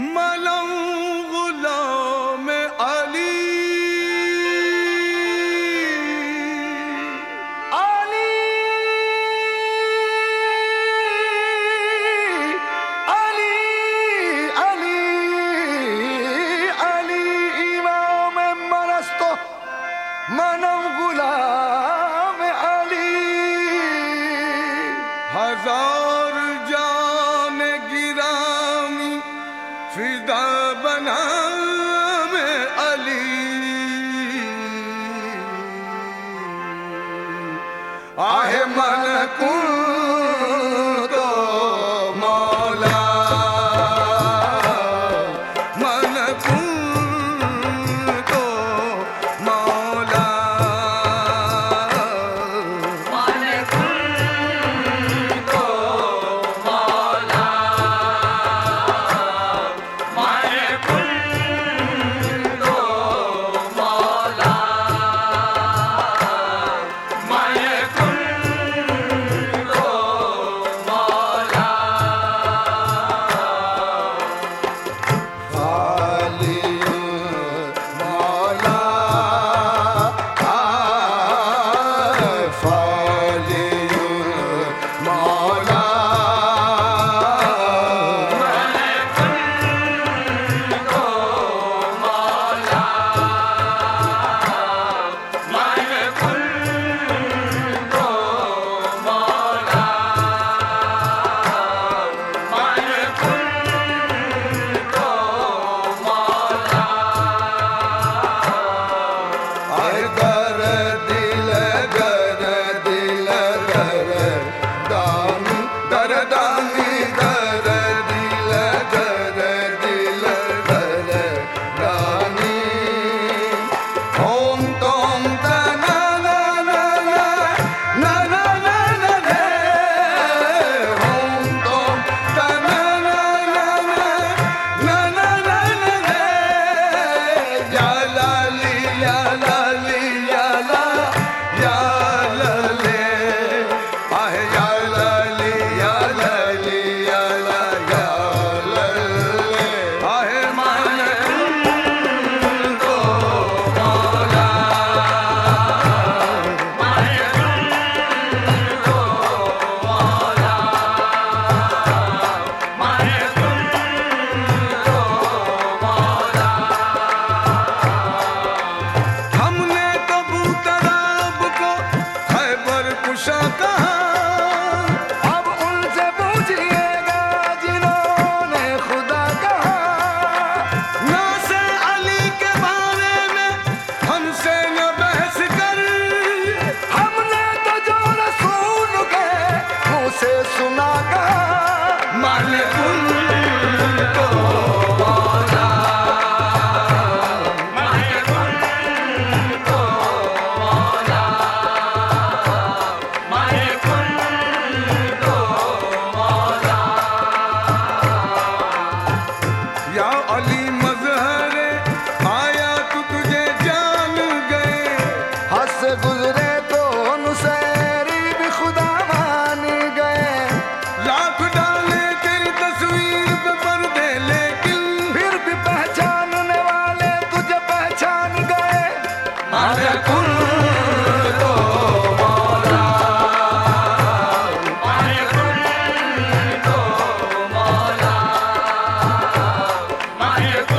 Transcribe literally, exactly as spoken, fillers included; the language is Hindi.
मनम गुलाम अली अली अली अली अली इमाम मरस्तो मनम गुलाम अली हजार जान गिरामी फिदा बना में अली आहे मन कुल तो मौला मन कुल तो मौला मन कुल तो मौला मन कुल तो मौला मन कुल तो मौला हमने कबूतराब को खैबर कुशा कहा, अब उनसे पूछिएगा जिन्होंने खुदा कहा। नासे अली के बारे में हमसे न बहस कर, हमने तो जो रसूल के मुंह से सुना कहा। मन कुल तो मौला या अली मजहरे आया तू तुझे जान गए, हद से गुजरे तो नुसैरी भी खुदा मान गए। लाख डाले तेरी तस्वीर पे पर्दे लेकिन फिर भी पहचानने वाले तुझे पहचान गए। मन कुल तो मौला मन कुल तो मौला मन